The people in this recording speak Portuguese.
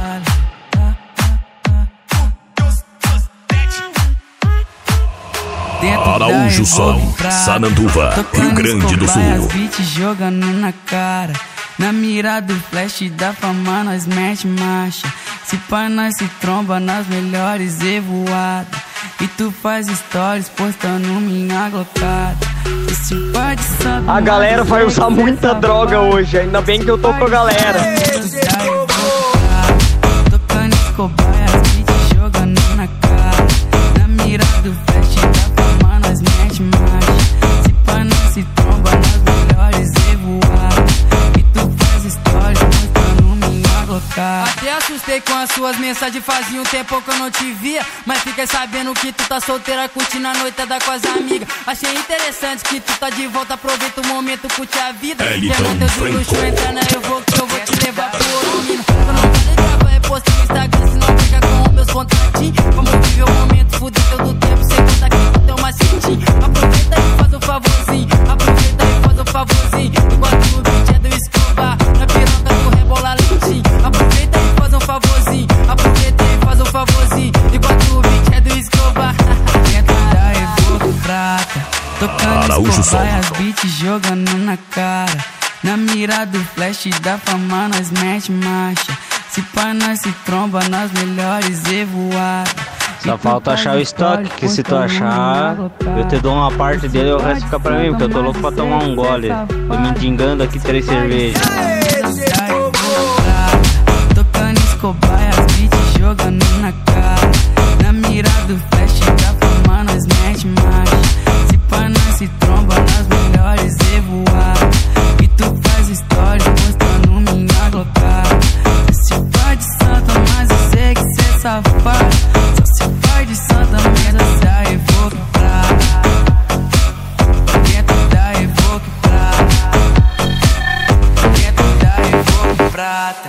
Araújo Som, Sananduva, Rio Grande do Sul. As beats jogando na cara. Na mira do flash da fama nós mete marcha. Se pá nós se tromba nas melhores evoadas. E tu faz stories postando minha glocada. Esse pá de santo. A galera vai usar muita droga hoje. Ainda bem que eu tô com a galera. Tocando Escobar, as beats jogando na cara. Na mira do flash da fama nós mete marcha. Se pá nós se tromba nas melhores evoadas. E tu faz stories postando minha glocada. Até assustei com as suas mensagens, fazia um tempo que eu não te via. Mas fiquei sabendo que tu tá solteira, curtindo a noitada com as amigas. Achei interessante que tu tá de volta, aproveita o momento, curte a vida. Quero teu de luxo, entra na eu vou que eu vou te levar pro ouro, mina. Eu não vou gravar, reposta no Instagram, se não briga com meus contatinhos. Vamos viver o momento, fuder todo tempo, sem contar que tu tem uma cintinha. Aproveita e faz um favorzinho, aproveita e faz um favorzinho. Enquanto o beat é do Escobar, na piroca do rebola lentinho. Aproveita e faz um favorzinho, aproveita e faz um favorzinho. Enquanto o beat é do Escobar. Dentro da Evoque Prata, tocando Escobar, as beats jogando na cara. Na mira do flash da fama nós mete marcha. Se pá nós se tromba nas melhores evoadas. Só falta achar o estoque, que se tu achar, eu te dou uma parte dele e o resto fica pra mim, porque eu tô louco pra tomar um gole. Tô me endingando aqui 3 cervejas. Tocando Escobar, as beats jogando na cara. Na mira do flash da fama nós mete marcha. Se pá nós se tromba nas melhores evoadas. E tu faz stories postando minha glocada. Se pá de santa, mas eu sei que cê é safado. Só se faz de santa, mas essa é a Evoque Prata. Dentro da Evoque Prata. Dentro da Evoque Prata.